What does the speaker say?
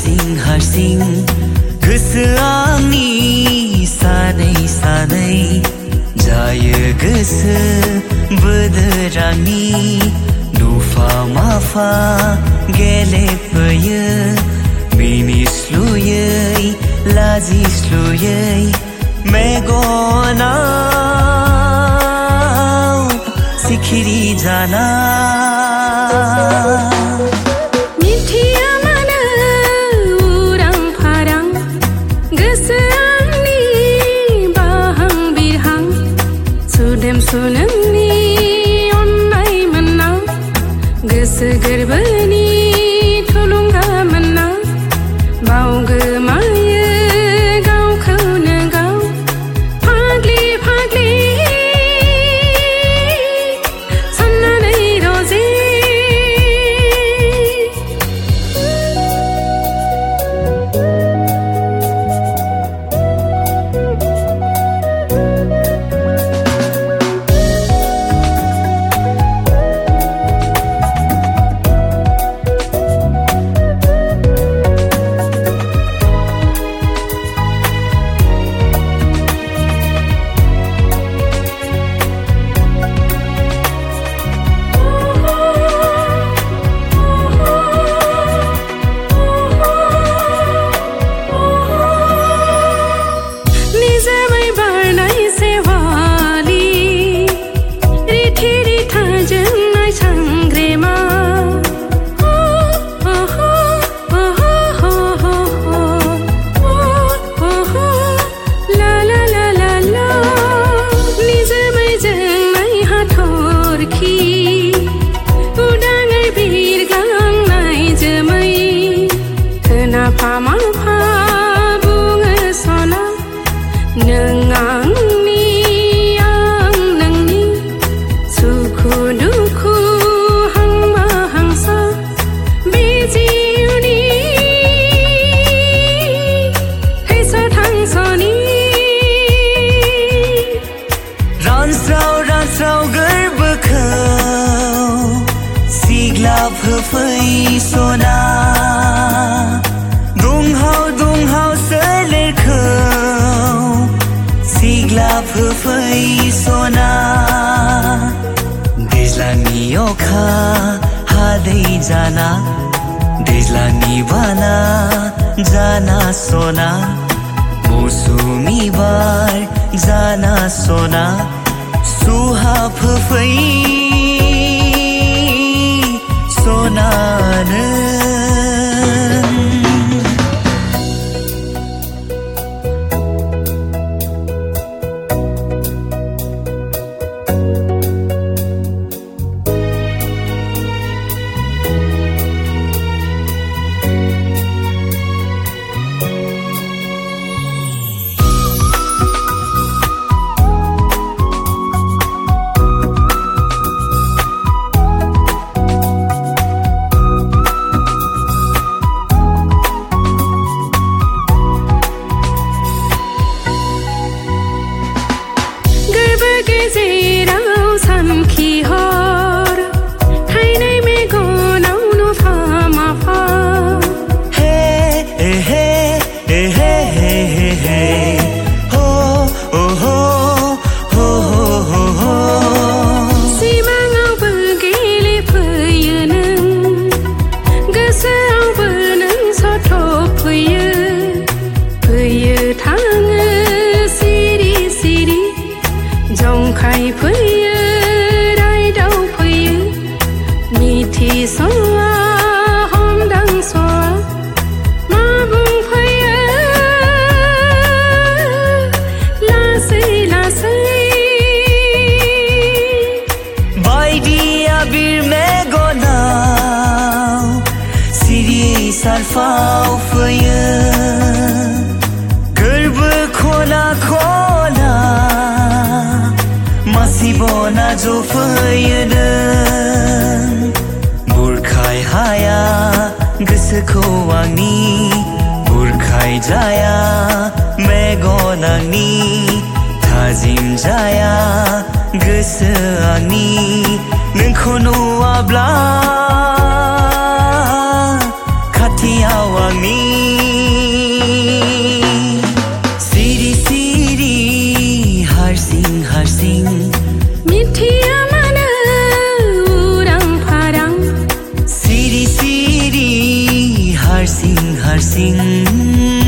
हारसिं गोसोआंनि सानै सानै जायो गोसो बोदोरांनि नुफा माफा गेलेफैयो मिनिस्लुयै लाजिस्लुयै मेगनाव सिखिरि जाना सुनोंनि अननाय मोनना गोसो गोरबोनि थुलुंगा मोनना बावगोमायो गावखौनो गाव फाग्लि फाग्लि साननानै रजे सना दुंहाव सोलेरखौ सिग्लाब होफै सना दैज्लांनि अखा हादै जाना दैज्लांनि बाना जाना सना मौसुमि बार जाना सना सुहाब होफै सनानो sarfau făie Gârbă cola cola Masibona jo făie Burkai haya gısıko angni Burkai jaya megonangni Tazim jaya gısı angni Nınkho nuabla Awangni हारसिं हारसिं